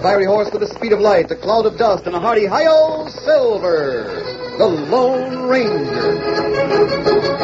fiery horse with the speed of light, a cloud of dust, and a hearty hi-yo, Silver, the Lone Ranger.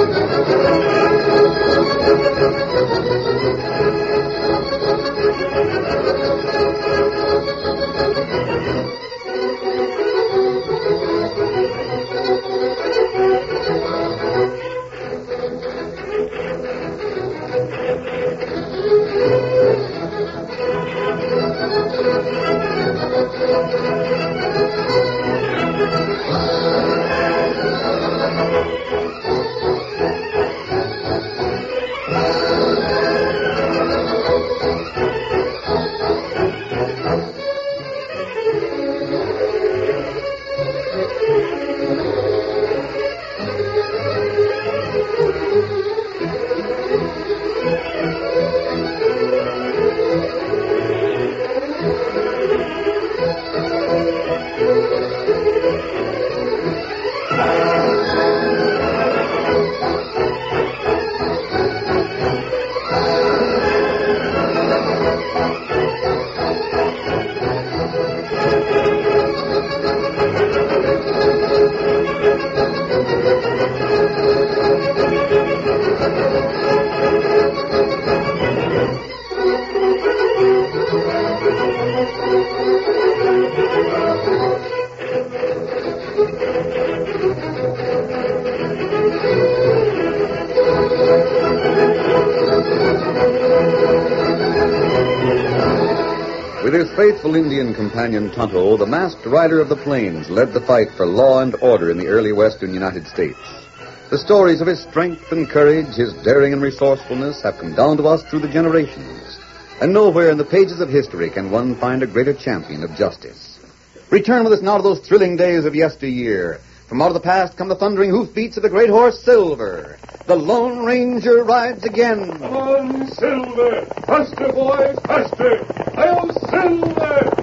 With his faithful Indian companion Tonto, the masked rider of the plains led the fight for law and order in the early western United States. The stories of his strength and courage, his daring and resourcefulness have come down to us through the generations. And nowhere in the pages of history can one find a greater champion of justice. Return with us now to those thrilling days of yesteryear. From out of the past come the thundering hoofbeats of the great horse Silver. The Lone Ranger rides again. Come on, Silver! Faster, boys, faster! Hi-yo, Silver!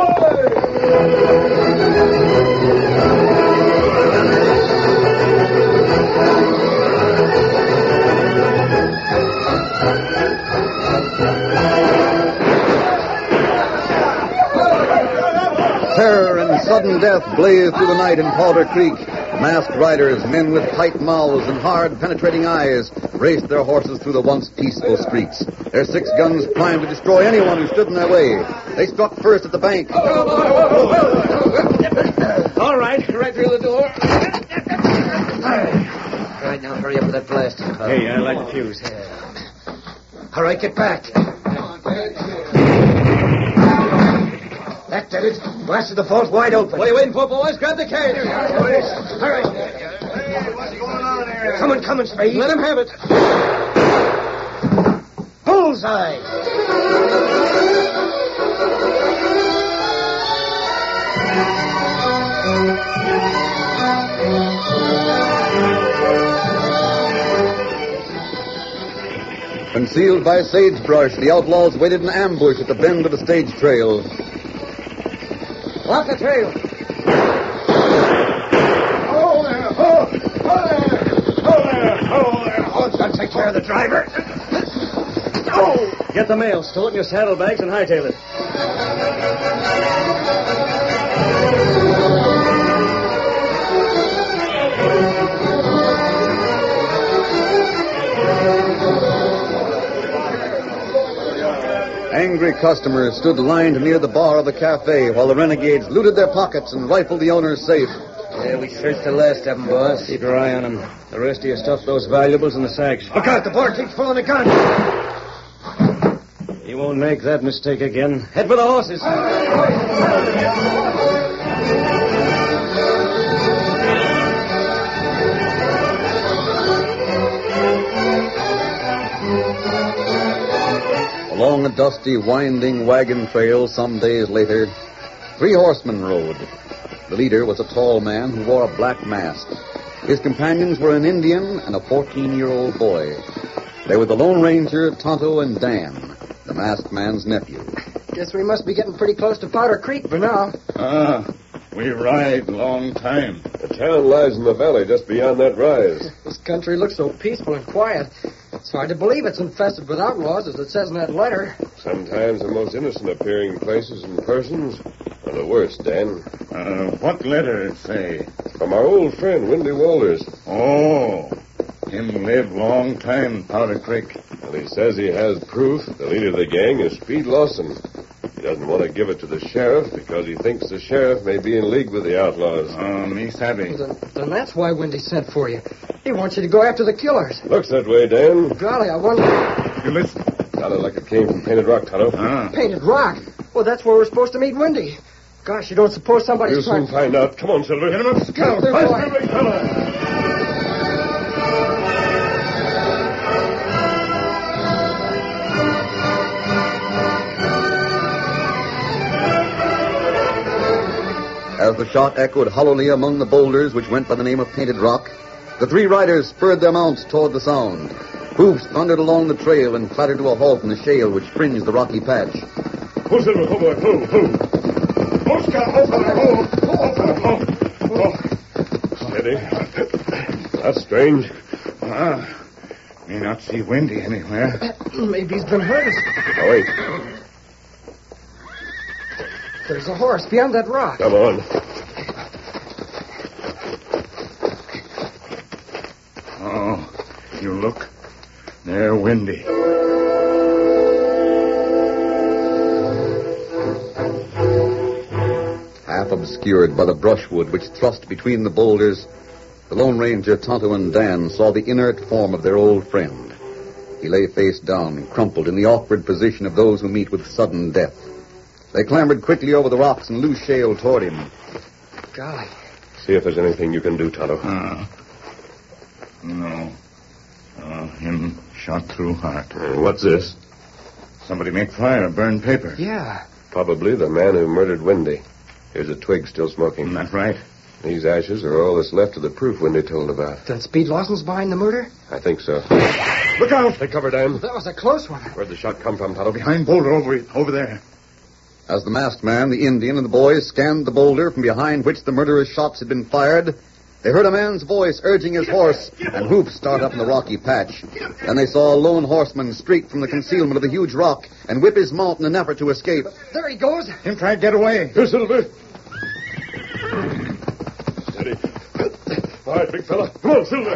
Terror and sudden death blazed through the night in Powder Creek. Masked riders, men with tight mouths and hard, penetrating eyes, raced their horses through the once peaceful streets. Their 6 guns primed to destroy anyone who stood in their way. They struck first at the bank. All right, right through the door. Right, now hurry up with that blast. Hey, I light the fuse. All right, get back. That did it. Blasted the vault wide open. What are you waiting for, boys? Grab the cage. All right. Hey, what's going on here? Coming, Spade. Let him have it. Bullseye. Concealed by sagebrush, the outlaws waited in ambush at the bend of the stage trail. Block the trail. Oh, there! Oh there! Oh, gotta take care of the driver. Get the mail, stow it in your saddlebags, and hightail it. Angry customers stood lined near the bar of the cafe while the renegades looted their pockets and rifled the owner's safe. Yeah, we searched the last of them, boss. Keep your eye on them. The rest of you stuff those valuables in the sacks. Look out, the boy keeps pulling a gun. You won't make that mistake again. Head for the horses. Along a dusty, winding wagon trail some days later, 3 horsemen rode. The leader was a tall man who wore a black mask. His companions were an Indian and a 14-year-old boy. They were the Lone Ranger, Tonto, and Dan, the masked man's nephew. Guess we must be getting pretty close to Powder Creek for now. We ride long time. The town lies in the valley just beyond that rise. This country looks so peaceful and quiet. It's hard to believe it's infested with outlaws, as it says in that letter. Sometimes the most innocent-appearing places and persons are the worst, Dan. What letter it say? From our old friend, Windy Walters. Oh, him live long time, Powder Creek. And he says he has proof the leader of the gang is Speed Lawson. He doesn't want to give it to the sheriff because he thinks the sheriff may be in league with the outlaws. Me savvy. Then that's why Wendy sent for you. He wants you to go after the killers. Looks that way, Dan. Golly, I wonder... You listen. Sounded like it came from Painted Rock, Tonto. Painted Rock? Well, that's where we're supposed to meet Wendy. Gosh, you don't suppose somebody's You'll soon find out. Come on, Silver. Get him up, Scout. There, boy. Faster, big fella. As the shot echoed hollowly among the boulders which went by the name of Painted Rock, the three riders spurred their mounts toward the sound. Hoofs thundered along the trail and clattered to a halt in the shale which fringed the rocky patch. Ho, Silver. Ho, boy. Ho, ho. Ho, Scout. Ho, fella. Ho. Ho. Steady. That's strange. May not see Wendy anywhere. Maybe he's been hurt. Now, wait. There's a horse beyond that rock. Come on. Oh, you look. There, Wendy. Half obscured by the brushwood which thrust between the boulders, the Lone Ranger, Tonto, and Dan saw the inert form of their old friend. He lay face down, crumpled in the awkward position of those who meet with sudden death. They clambered quickly over the rocks and loose shale toward him. Golly. See if there's anything you can do, Tonto. No. Him shot through heart. What's this? Somebody make fire, burn paper. Yeah. Probably the man who murdered Wendy. Here's a twig still smoking. Isn't that right? These ashes are all that's left of the proof Wendy told about. Then Speed Lawson's behind the murder? I think so. Look out! Take cover, Dan. That was a close one. Where'd the shot come from, Tonto? Behind boulder over there. As the masked man, the Indian, and the boys scanned the boulder from behind which the murderous shots had been fired, they heard a man's voice urging his horse, and hoofs start up in the rocky patch. Then they saw a lone horseman streak from the concealment of the huge rock and whip his mount in an effort to escape. There he goes. Him try to get away. Here, Silver. Steady. All right, big fella. Come on, Silver.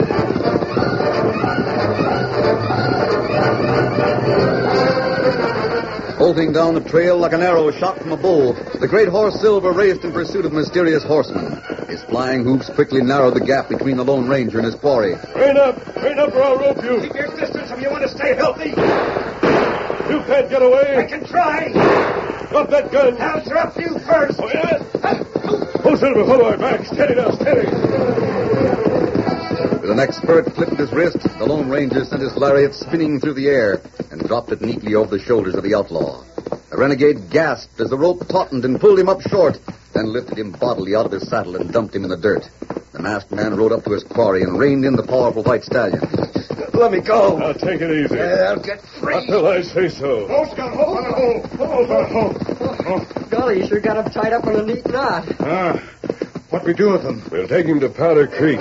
Bolting down the trail like an arrow shot from a bow, the great horse Silver raced in pursuit of the mysterious horseman. His flying hoofs quickly narrowed the gap between the Lone Ranger and his quarry. Rein up or I'll rope you. Keep your distance if you want to stay healthy. You can't get away. I can try. Drop that gun. I'll drop you first. Oh, yeah? Oh, Silver, hold our back. Steady now, steady. With an expert flip of his wrist, the Lone Ranger sent his lariat spinning through the air and dropped it neatly over the shoulders of the outlaw. The renegade gasped as the rope tautened and pulled him up short, then lifted him bodily out of his saddle and dumped him in the dirt. The masked man rode up to his quarry and reined in the powerful white stallion. Let me go. Now, take it easy. I'll get free. Until I say so. Oh, Scout, Golly, you sure got him tied up in a neat knot. What we do with him? We'll take him to Powder Creek.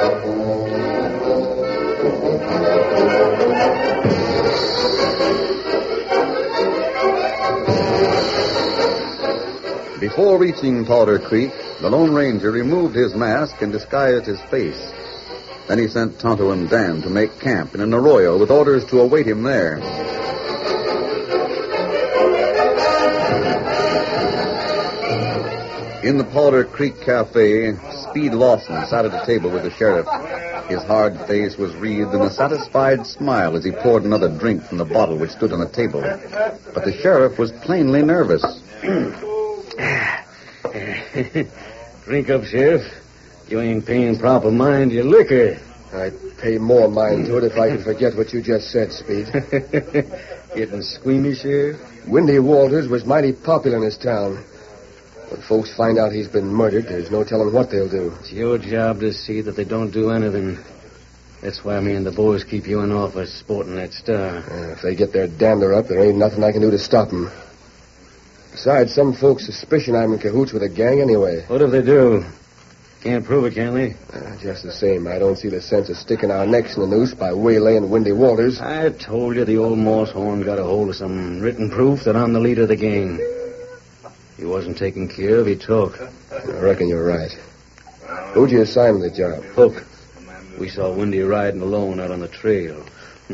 Before reaching Powder Creek, the Lone Ranger removed his mask and disguised his face. Then he sent Tonto and Dan to make camp in an arroyo with orders to await him there. In the Powder Creek Cafe, Speed Lawson sat at a table with the sheriff. His hard face was wreathed in a satisfied smile as he poured another drink from the bottle which stood on the table. But the sheriff was plainly nervous. Drink up, Sheriff. You ain't paying proper mind to your liquor. I'd pay more mind to it if I could forget what you just said, Speed. Getting squeamish, Sheriff? Windy Walters was mighty popular in this town. When folks find out he's been murdered, there's no telling what they'll do. It's your job to see that they don't do anything. That's why me and the boys keep you in office sporting that star. If they get their dander up, there ain't nothing I can do to stop them. Besides, some folks suspicion I'm in cahoots with a gang anyway. What if they do? Can't prove it, can they? Just the same, I don't see the sense of sticking our necks in the noose by waylaying Windy Walters. I told you the old Moosehorn got a hold of some written proof that I'm the leader of the gang. He wasn't taken care of, he took. I reckon you're right. Who'd you assign to the job? Hook. We saw Windy riding alone out on the trail.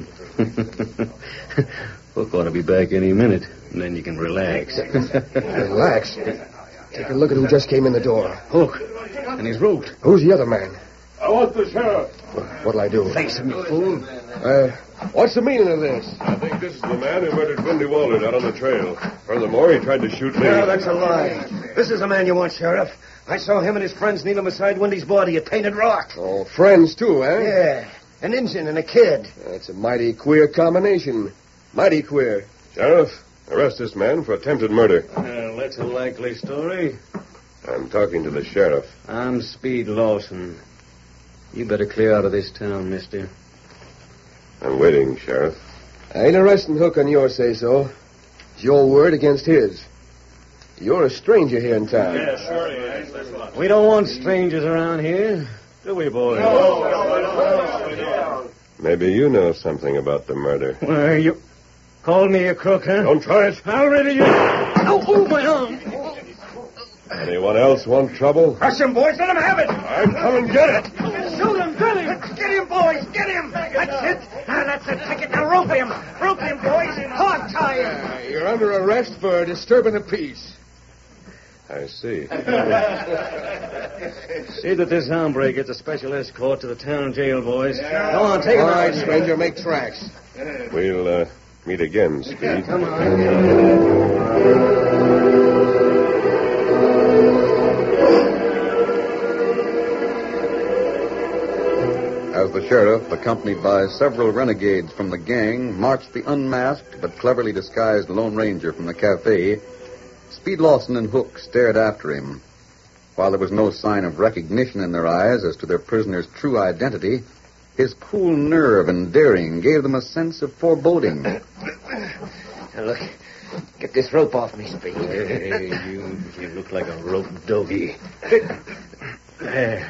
Hook ought to be back any minute, and then you can relax. Relax? Take a look at who just came in the door. Hook. And he's roped. Who's the other man? I want the sheriff. What'll I do? Face him, you fool. What's the meaning of this? I think this is the man who murdered Windy Walters out on the trail. Furthermore, he tried to shoot me. No, that's a lie. This is the man you want, Sheriff. I saw him and his friends kneeling beside Windy's body at Painted Rock. Oh, friends, too, eh? Yeah, an Injun and a kid. That's a mighty queer combination. Mighty queer. Sheriff, arrest this man for attempted murder. Well, that's a likely story. I'm talking to the sheriff. I'm Speed Lawson. You better clear out of this town, mister. I'm waiting, Sheriff. I ain't arresting Hook on your say-so. It's your word against his. You're a stranger here in town. Yeah, sure. We don't want strangers around here, do we, boys? No. Maybe you know something about the murder. Well, you called me a crook, huh? Don't try it. I'll rid of you. Oh, my arm. Anyone else want trouble? Rush him, boys. Let him have it. I'm coming get it. Shoot him. Get him. Get him, boys. Get him. That's it. That's the ticket. Now rope him. Rope him, boys. Hog tie him. You're under arrest for disturbing the peace. I see. See that this hombre gets a special escort to the town jail, boys. Go on, take him All out. right, stranger, make tracks. We'll meet again, Speed. Come on. As the sheriff, accompanied by several renegades from the gang, marched the unmasked but cleverly disguised Lone Ranger from the cafe, Speed Lawson and Hook stared after him. While there was no sign of recognition in their eyes as to their prisoner's true identity, his cool nerve and daring gave them a sense of foreboding. Now, look. Get this rope off me, Speed. Hey, you look like a rope doggy. There.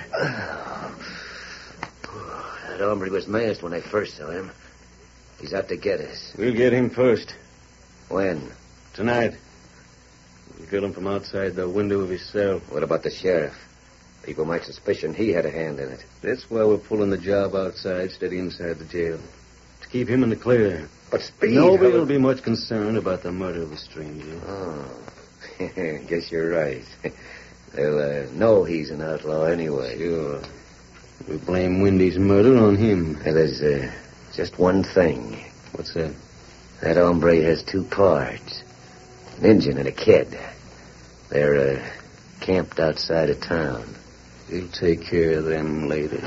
That hombre was masked when I first saw him. He's out to get us. We'll get him first. When? Tonight. We'll kill him from outside the window of his cell. What about the sheriff? People might suspicion he had a hand in it. That's why we're pulling the job outside instead of inside the jail. To keep him in the clear. But Speed... Nobody will be much concerned about the murder of a stranger. Oh. Guess you're right. They'll know he's an outlaw anyway. Sure. We blame Windy's murder on him. Well, there's just one thing. What's that? That hombre has two parts. An Injun and a kid. They're camped outside of town. We'll take care of them later.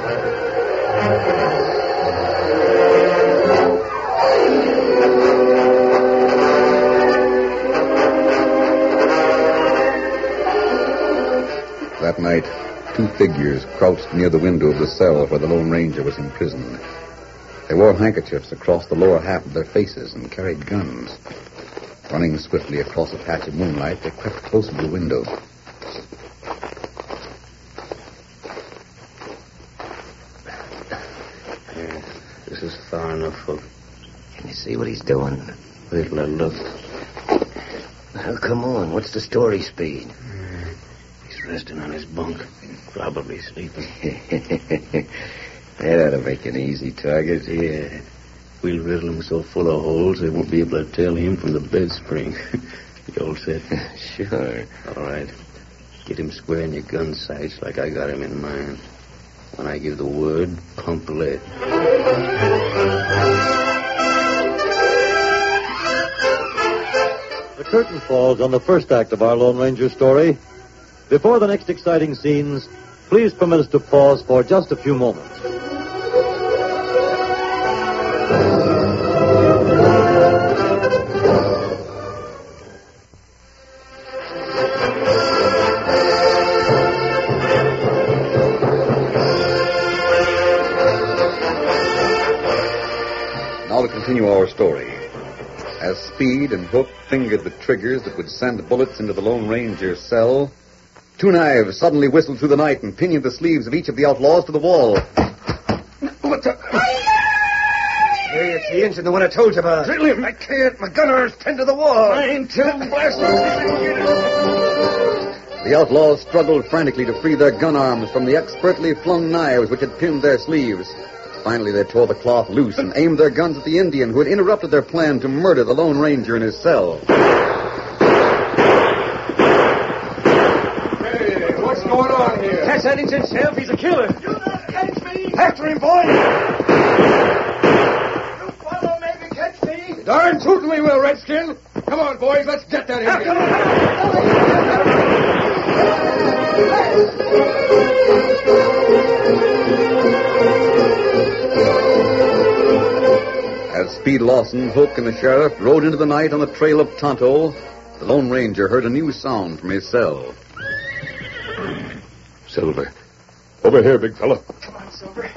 That night, two figures crouched near the window of the cell where the Lone Ranger was imprisoned. They wore handkerchiefs across the lower half of their faces and carried guns. Running swiftly across a patch of moonlight, they crept close to the window. Yeah, this is far enough, Hook. Can you see what he's doing? Wait till I look. Well, come on. What's the story, Speed? He's resting on his bunk. Probably sleeping. That ought to make an easy target. Yeah. We'll riddle him so full of holes they won't be able to tell him from the bed spring. You all set? Sure. All right. Get him square in your gun sights like I got him in mine. When I give the word, pump lead. The curtain falls on the first act of our Lone Ranger story. Before the next exciting scenes, please permit us to pause for just a few moments. Now to continue our story. As Speed and Hook fingered the triggers that would send bullets into the Lone Ranger's cell, Two knives suddenly whistled through the night and pinioned the sleeves of each of the outlaws to the wall. What the... Hey, it's the engine, the one I told you about. Drill him. I can't. My gun arm's pinned to the wall. I ain't till blast him. The outlaws struggled frantically to free their gun arms from the expertly flung knives which had pinned their sleeves. Finally, they tore the cloth loose and aimed their guns at the Indian who had interrupted their plan to murder the Lone Ranger in his cell. Hey, what's going on here? Catch that engine, Sheriff. He's a killer. Do not catch me! After him, boy. You fellow maybe catch me! Darn tootin' we will, Redskin. Come on, boys, let's get that Indian. As Speed Lawson, Hook, and the sheriff rode into the night on the trail of Tonto, the Lone Ranger heard a new sound from his cell. Silver. Over here, big fella. Come on, Silver.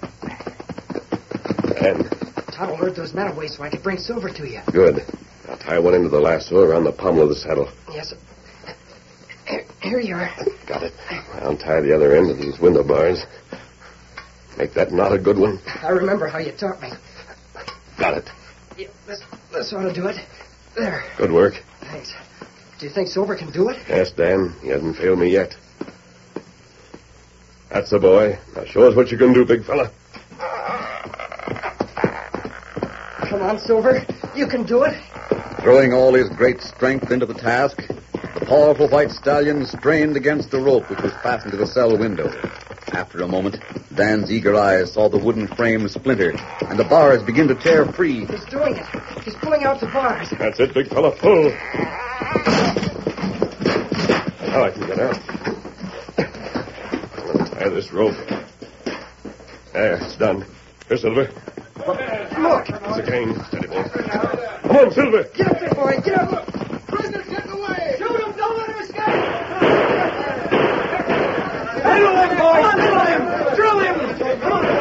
And Tonto heard those men away so I could bring Silver to you. good. I'll tie one end of the lasso around the pommel of the saddle. Yes, sir. Here you are. Got it. I'll tie the other end of these window bars. Make that knot a good one. I remember how you taught me. Got it. Yeah, this ought to do it. There. Good work. Thanks. Do you think Silver can do it? Yes, Dan. He hasn't failed me yet. That's the boy. Now show us what you can do, big fella. Come on, Silver. You can do it. Throwing all his great strength into the task, the powerful white stallion strained against the rope which was fastened to the cell window. After a moment, Dan's eager eyes saw the wooden frame splinter, and the bars begin to tear free. He's doing it. He's pulling out the bars. That's it, big fella. Pull. Now I can get out. I'll tie this rope. There, it's done. Here, Silver. Look. It's a cane. Steady, boy. Come on, Silver. Get up there, boy. Get up. Prisoner's getting away! Shoot him! Don't let him escape! Drill him, boy. Drill him. Drill him. Come on.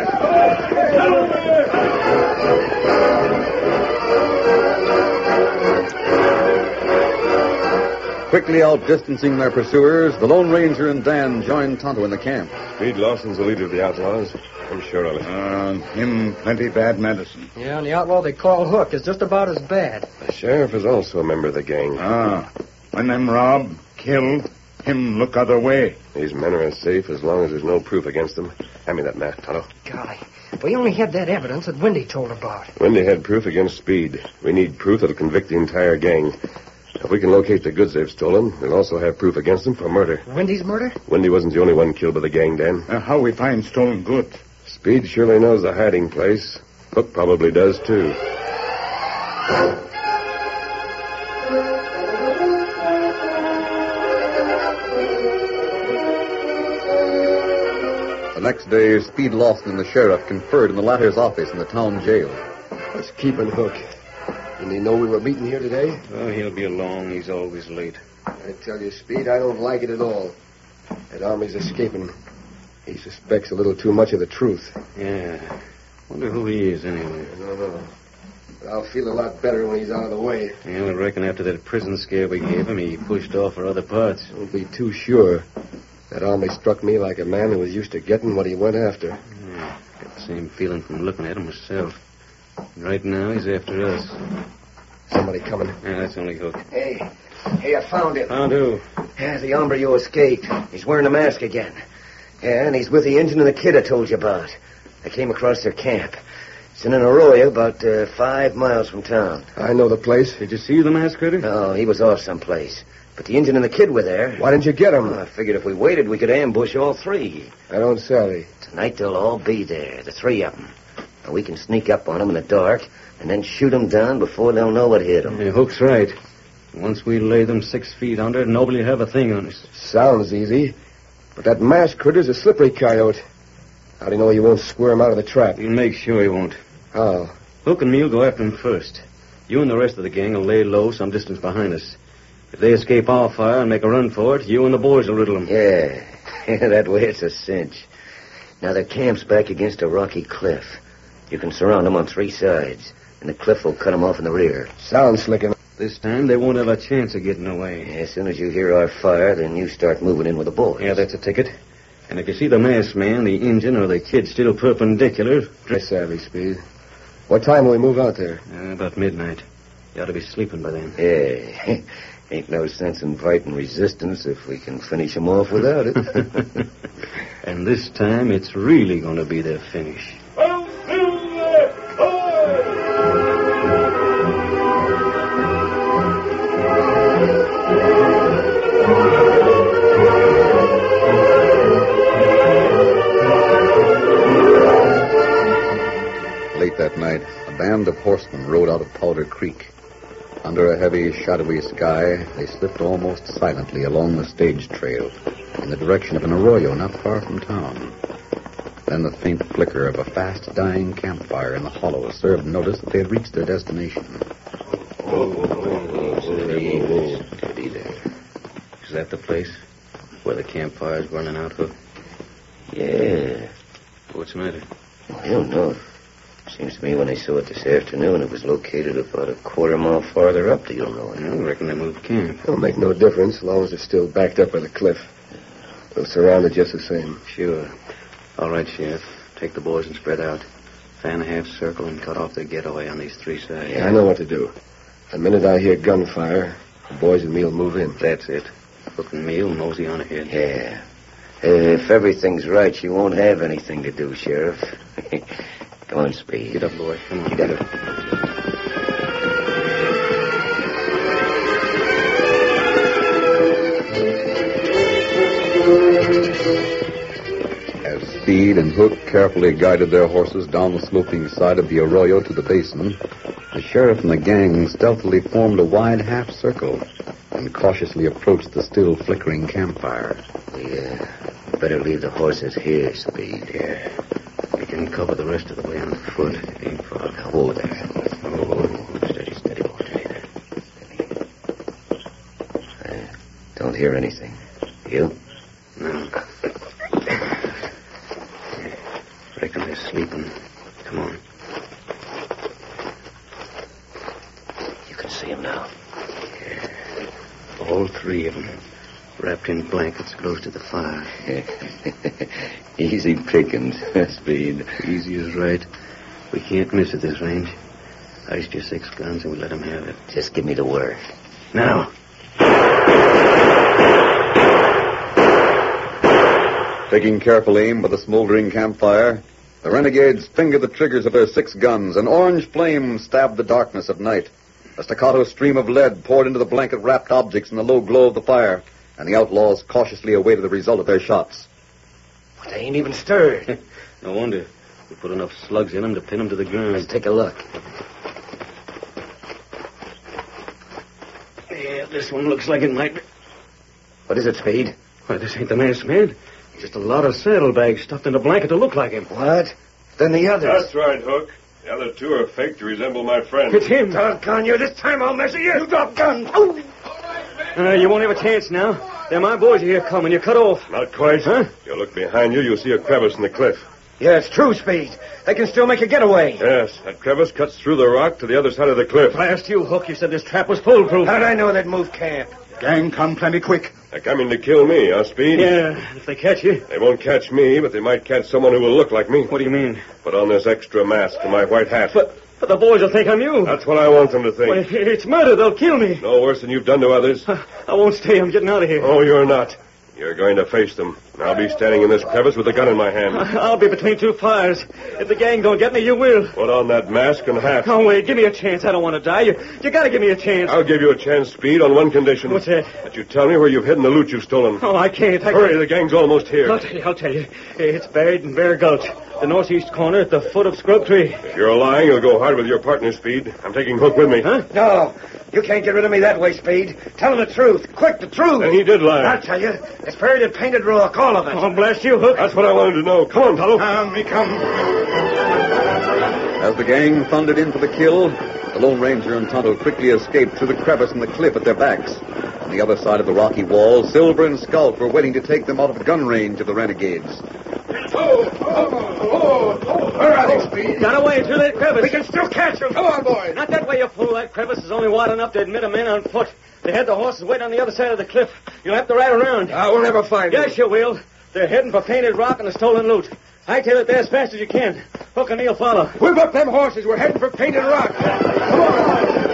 Quickly outdistancing their pursuers, the Lone Ranger and Dan joined Tonto in the camp. Speed Lawson's the leader of the outlaws. I'm sure of it. Him plenty bad medicine. Yeah, and the outlaw they call Hook is just about as bad. The sheriff is also a member of the gang. When them rob, kill, him look other way. These men are as safe as long as there's no proof against them. Hand me that map, Tonto. Golly. We only had that evidence that Wendy told about. Wendy had proof against Speed. We need proof that'll convict the entire gang. If we can locate the goods they've stolen, we'll also have proof against them for murder. Wendy's murder? Wendy wasn't the only one killed by the gang, Dan. How we find stolen goods? Speed surely knows the hiding place. Hook probably does, too. The next day, Speed Lawson and the sheriff conferred in the latter's office in the town jail. Let's keep in Hook. Didn't he know we were meeting here today? Oh, he'll be along. He's always late. I tell you, Speed, I don't like it at all. That army's escaping. He suspects a little too much of the truth. Yeah. Wonder who he is, anyway. I don't know. But I'll feel a lot better when he's out of the way. Yeah, I reckon after that prison scare we gave him, he pushed off for other parts. Don't be too sure. That army struck me like a man who was used to getting what he went after. Yeah, got the same feeling from looking at him myself. Right now, he's after us. Somebody coming. Yeah, that's only Hook. Hey, I found him. Found who? Yeah, the hombre you escaped. He's wearing a mask again. Yeah, and he's with the Injun and the kid I told you about. I came across their camp. It's in an arroyo about 5 miles from town. I know the place. Did you see the masked critter? No, he was off someplace. But the Injun and the kid were there. Why didn't you get him? Well, I figured if we waited, we could ambush all three. I don't savvy. Tonight they'll all be there, the three of them. And we can sneak up on them in the dark and then shoot them down before they'll know what hit them. Yeah, Hook's right. Once we lay them 6 feet under, nobody will have a thing on us. Sounds easy. But that masked critter's a slippery coyote. How do you know he won't squirm out of the trap? We'll make sure he won't. How? Hook and me'll go after him first. You and the rest of the gang will lay low some distance behind us. If they escape our fire and make a run for it, you and the boys will riddle them. Yeah, that way it's a cinch. Now, their camp's back against a rocky cliff. You can surround them on 3 sides, and the cliff will cut them off in the rear. Sounds slick enough. This time they won't have a chance of getting away. As soon as you hear our fire, then you start moving in with the boys. Yeah, that's a ticket. And if you see the masked man, the Injun, or the kid still perpendicular... Dress savvy, Speed. What time will we move out there? About midnight. You ought to be sleeping by then. Yeah. Ain't no sense in fighting resistance if we can finish them off without it. And this time, it's really going to be their finish. Late that night, a band of horsemen rode out of Powder Creek. Under a heavy, shadowy sky, they slipped almost silently along the stage trail in the direction of an arroyo not far from town. Then the faint flicker of a fast-dying campfire in the hollow served notice that they had reached their destination. Steady there. Is that the place where the campfire's burning out, Hook? Yeah. What's the matter? I don't know. Seems to me when I saw it this afternoon, it was located about a quarter mile farther up the Arroyo. I reckon they moved camp. It'll make no difference as long as it's still backed up by the cliff. We'll surround it just the same. Sure. All right, Sheriff. Take the boys and spread out. Fan a half circle and cut off their getaway on these three sides. Yeah, I know what to do. The minute I hear gunfire, the boys and me will move in. That's it. Hook and me will mosey on ahead. Yeah. If everything's right, you won't have anything to do, Sheriff. Come on, Speed. Get up, boy. Come on. Get up. As Speed and Hook carefully guided their horses down the sloping side of the arroyo to the basin, the sheriff and the gang stealthily formed a wide half circle and cautiously approached the still flickering campfire. We better leave the horses here, Speed. Yeah. We can cover the rest of the way on foot. Ain't far. Hold there. Oh, steady, steady, steady. Don't hear anything. You? No. Reckon they're sleeping. Come on. You can see them now. Yeah. All three of them. Wrapped in blankets close to the fire. Easy pickings, Speed. Easy is right. We can't miss at this range. Iced your 6 guns and we let them have it. Just give me the word. Now. Taking careful aim by the smoldering campfire, the renegades fingered the triggers of their 6 guns. An orange flame stabbed the darkness of night. A staccato stream of lead poured into the blanket-wrapped objects in the low glow of the fire, and the outlaws cautiously awaited the result of their shots. But they ain't even stirred. No wonder. We put enough slugs in them to pin them to the ground. Let's take a look. Yeah, this one looks like it might be. What is it, Speed? Why, this ain't the masked man. Just a lot of saddlebags stuffed in a blanket to look like him. What? Then the others. That's right, Hook. The other 2 are fake to resemble my friend. It's him. Doggone you. This time I'll measure you. You drop guns. Oh. You won't have a chance now. They're my boys here coming. You're cut off. Not quite. Huh? You look behind you, you'll see a crevice in the cliff. Yeah, it's true, Speed. They can still make a getaway. Yes, that crevice cuts through the rock to the other side of the cliff. Blast you, Hook. You said this trap was foolproof. How did I know they'd move camp? Gang come plenty quick. They're coming to kill me, huh, Speed? Yeah, if they catch you. They won't catch me, but they might catch someone who will look like me. What do you mean? Put on this extra mask and my white hat. But the boys will think I'm you. That's what I want them to think. Well, it's murder. They'll kill me. No worse than you've done to others. I won't stay. I'm getting out of here. Oh, you're not. You're going to face them. I'll be standing in this crevice with a gun in my hand. I'll be between 2 fires. If the gang don't get me, you will. Put on that mask and hat. Oh, wait. Give me a chance. I don't want to die. You got to give me a chance. I'll give you a chance, Speed, on one condition. What's that? That you tell me where you've hidden the loot you've stolen. Oh, I can't. Hurry, the gang's almost here. I'll tell you. It's buried in Bear Gulch, the northeast corner at the foot of Scrub Tree. If you're lying, you'll go hard with your partner, Speed. I'm taking Hook with me. Huh? No, you can't get rid of me that way, Speed. Tell them the truth. Quick, the truth. And he did lie. I'll tell you. It's buried in Painted Rock, all of it. Oh, blast you, Hook. That's what I wanted to know. Come on, fellow. Me come. As the gang thundered in for the kill, the Lone Ranger and Tonto quickly escaped through the crevice in the cliff at their backs. On the other side of the rocky wall, Silver and Scout were waiting to take them out of gun range of the renegades. Oh, Where are they, Speed? Got away through that crevice. We can still catch them. Come on, boys. Not that way, you fool. That crevice is only wide enough to admit a man on foot. They had the horses wait on the other side of the cliff. You'll have to ride around. We'll never find them. Yes, you will. They're heading for Painted Rock and the stolen loot. Hightail it there as fast as you can. Hook and he'll follow. Whip up them horses. We're heading for Painted Rock. Come on.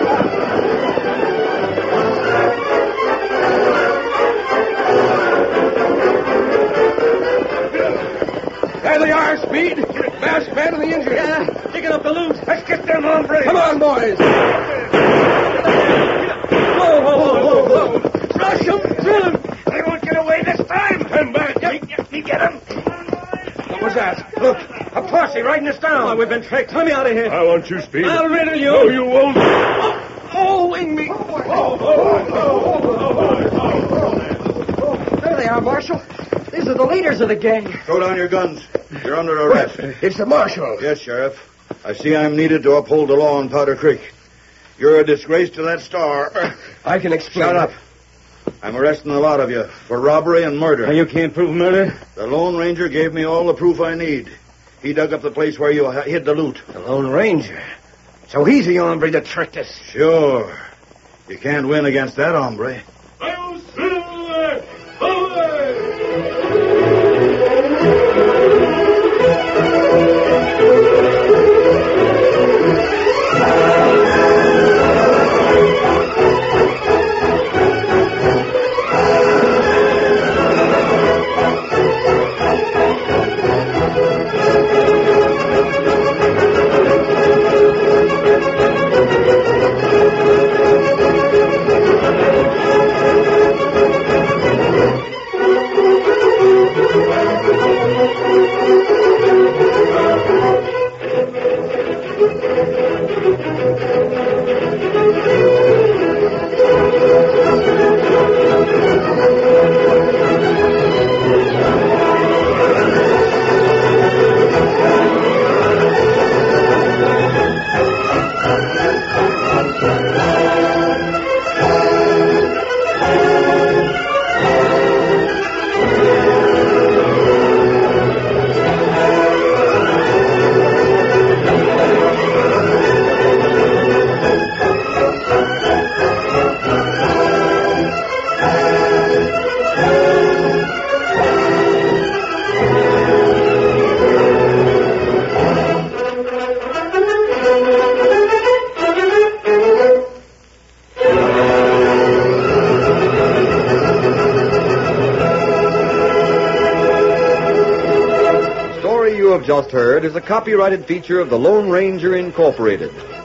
There they are, Speed. Masked man and the injured. Yeah, digging up the loot. Let's get them hombres. Come on, boys. Whoa. Rush them, drill them. They won't get away this time. Turn back. Me get them. What was that? Look, a posse riding us down. Oh, we've been tricked. Let me out of here. I want you, Speed. I'll riddle you. No, you won't. Wing me. There they are, Marshal. These are the leaders of the gang. Throw down your guns. You're under arrest. It's the marshal. Yes, Sheriff. I see I'm needed to uphold the law in Powder Creek. You're a disgrace to that star. I can explain. Shut up. I'm arresting a lot of you for robbery and murder. Now, you can't prove murder? The Lone Ranger gave me all the proof I need. He dug up the place where you hid the loot. The Lone Ranger? So he's the hombre that tricked us. Sure. You can't win against that hombre. Just heard is a copyrighted feature of the Lone Ranger Incorporated.